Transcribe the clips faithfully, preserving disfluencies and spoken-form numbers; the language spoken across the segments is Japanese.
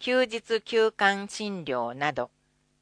休日休館診療など。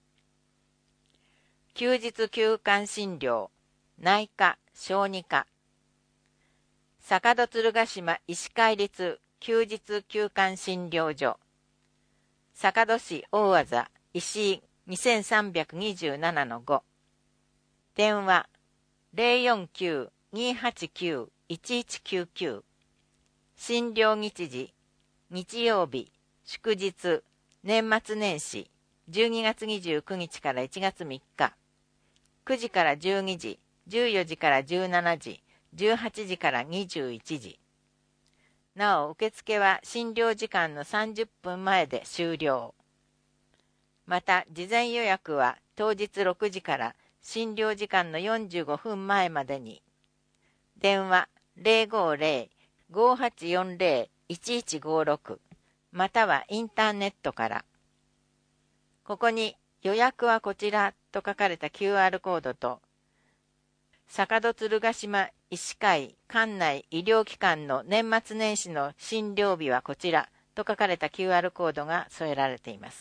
休日休館診療、内科、小児科。坂戸鶴ヶ島医師会立休日休館診療所。坂戸市大字石井 にせんさんびゃくにじゅうななのご。電話 ゼロよんきゅう にーはちきゅう いちいちきゅうきゅう。診療日時、日曜日、祝日、年末年始、じゅうにがつにじゅうくにちからいちがつみっか。くじからじゅうにじ、じゅうよじからじゅうしちじ、じゅうはちじからにじゅういちじ。なお、受付は診療時間のさんじゅっぷんまえで終了。また、事前予約は当日ろくじから診療時間のよんじゅうごふんまえまでに。電話 ゼロごゼロ ごはちよんゼロ いちいちごろく またはインターネットから。ここに予約はこちらと書かれた キューアール コードと、坂戸鶴ヶ島医師会管内医療機関の年末年始の診療日はこちらと書かれた キューアール コードが添えられています。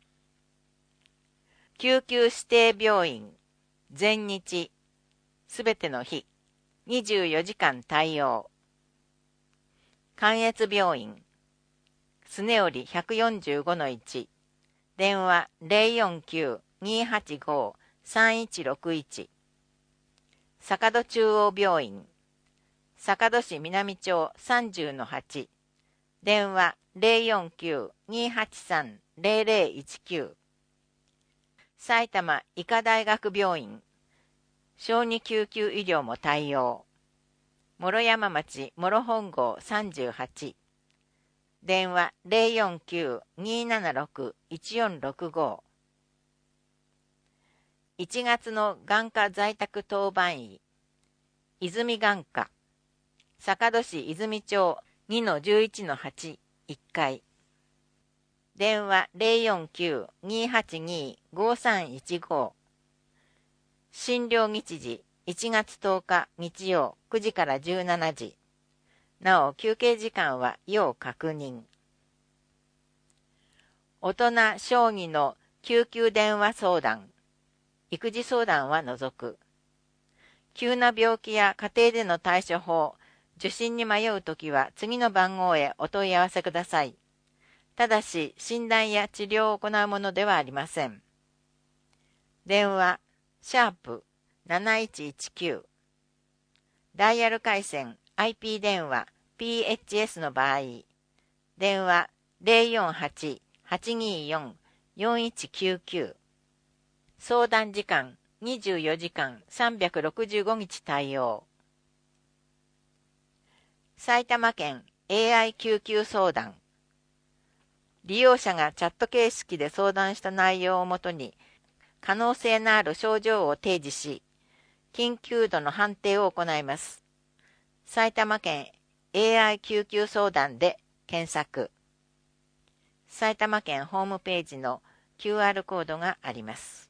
救急指定病院、全日、すべての日、にじゅうよじかん対応。関越病院、スネオリ ひゃくよんじゅうごのいち、電話 ゼロよんきゅう にーはちご さんいちろくいち。坂戸中央病院、坂戸市南町 さんじゅうのはち、電話 ゼロよんきゅう にーはちさん ゼロゼロいちきゅう。埼玉医科大学病院、小児救急医療も対応。諸山町諸本郷さんじゅうはち、電話 ゼロよんきゅう にーななろく いちよんろくご。いちがつの眼科在宅当番医、泉眼科、坂戸市泉町 にのじゅういちのはち、いっかい。電話 ゼロよんきゅう にーはちにー ごさんいちご。診療日時いちがつとおか日曜くじからじゅうしちじ。なお休憩時間は要確認。大人小児の救急電話相談、育児相談は除く。急な病気や家庭での対処法、受診に迷うときは次の番号へお問い合わせください。ただし診断や治療を行うものではありません。電話シャープなないちいちきゅう。ダイヤル回線 アイピー 電話 ピーエイチエス の場合、電話 ゼロよんはち はちにーよん よんいちきゅうきゅう。相談時間にじゅうよじかんさんびゃくろくじゅうごにち対応。埼玉県 エーアイ 救急相談。利用者がチャット形式で相談した内容をもとに、可能性のある症状を提示し、緊急度の判定を行います。埼玉県 エーアイ 救急相談で検索。埼玉県ホームページの キューアール コードがあります。